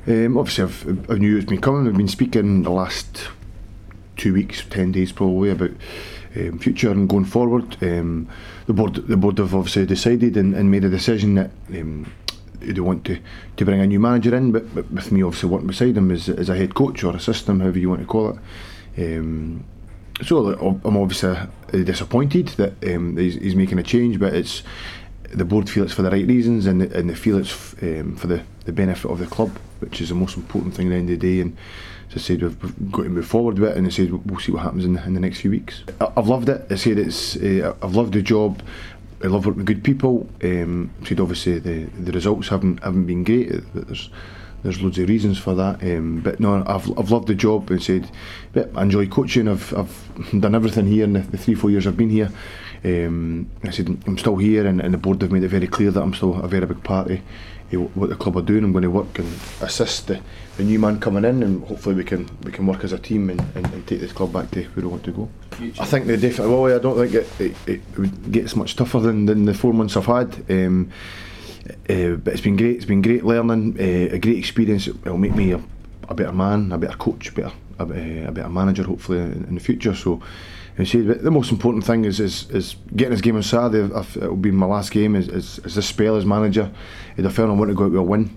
Obviously, I knew it's been coming. We've been speaking the last 2 weeks, 10 days probably, about future and going forward. The board have obviously decided and made a decision that they want to bring a new manager in, but with me obviously working beside him as a head coach or assistant, however you want to call it. So I'm obviously disappointed that he's making a change, but it's the board feel it's for the right reasons, and they feel it's for the benefit of the club, which is the most important thing at the end of the day. And as I said, we've got to move forward with it, and I said we'll see what happens in the next few weeks. I've loved it. I said I've loved the job. I love working with good people. I said obviously the results haven't been great. There's loads of reasons for that, but no, I've loved the job. And said, I enjoy coaching. I've done everything here in the 3-4 years I've been here. I said I'm still here, and the board have made it very clear that I'm still a very big part of what the club are doing. I'm going to work and assist the new man coming in, and hopefully we can work as a team and take this club back to where we want to go. I think they definitely will. I don't think it gets much tougher than the 4 months I've had. But it's been great. It's been great learning, a great experience. It'll make me a better man, a better coach, a better manager, hopefully in the future. So, the most important thing is getting this game on Saturday. It'll be my last game. Is this spell as manager. I felt I want to go out with a win.